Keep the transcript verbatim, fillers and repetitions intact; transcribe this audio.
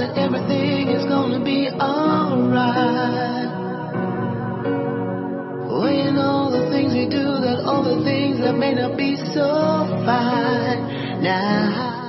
that everything is gonna be alright. Weighing all the things we do, that all the things that may not be so fine now.